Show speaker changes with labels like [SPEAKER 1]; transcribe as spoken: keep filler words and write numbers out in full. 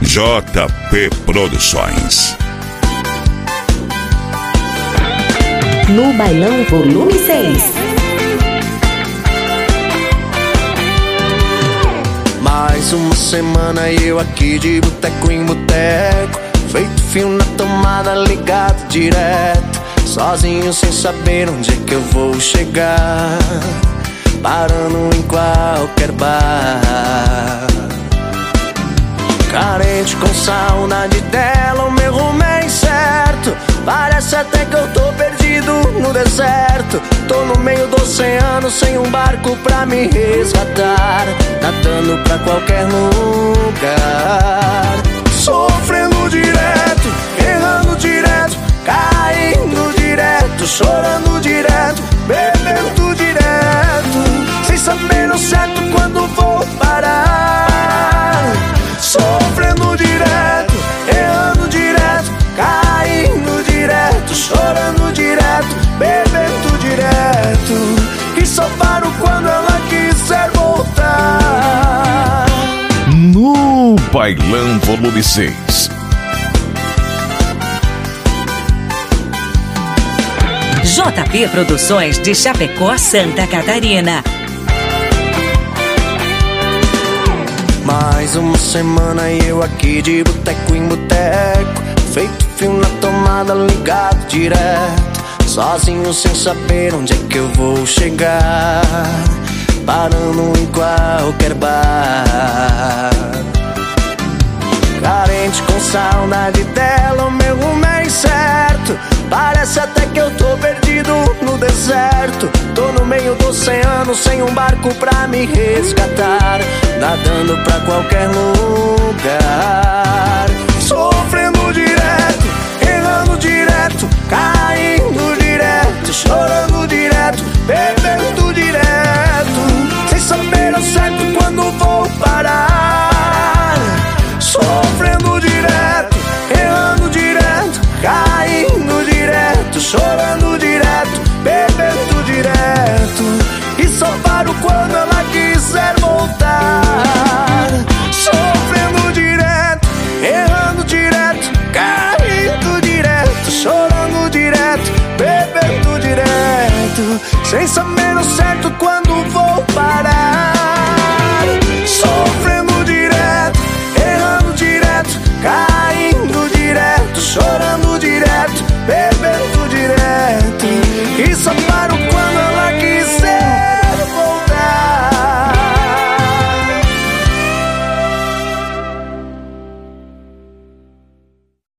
[SPEAKER 1] J P Produções.
[SPEAKER 2] No Bailão Volume seis.
[SPEAKER 3] Mais uma semana e eu aqui de boteco em boteco, feito fio na tomada, ligado direto, sozinho sem saber onde é que eu vou chegar, parando em qualquer bar. Carente com saudade dela, o meu rumo é incerto, parece até que eu tô perdido no deserto. Tô no meio do oceano sem um barco pra me resgatar, nadando pra qualquer lugar. Sofrendo direto, errando direto, caindo direto, chorando direto, bebendo direto, sem saber ao certo quando vou parar. Sofrendo direto, errando direto, caindo direto, chorando direto, bebendo direto, e só paro quando ela quiser voltar.
[SPEAKER 1] No Bailão Volume seis.
[SPEAKER 4] J P Produções de Chapecó, Santa Catarina.
[SPEAKER 3] Mais uma semana e eu aqui de boteco em boteco, feito fio na tomada, ligado direto, sozinho sem saber onde é que eu vou chegar, parando em qualquer bar. Carente com saudade dela, o meu rumo é incerto, parece até que eu tô perdido no deserto. Tô no meio do oceano sem um barco pra me resgatar, nadando pra qualquer lugar. Sofrendo direto, errando direto, caindo direto, chorando direto, bebendo direto, sem saber ao certo quando vou parar.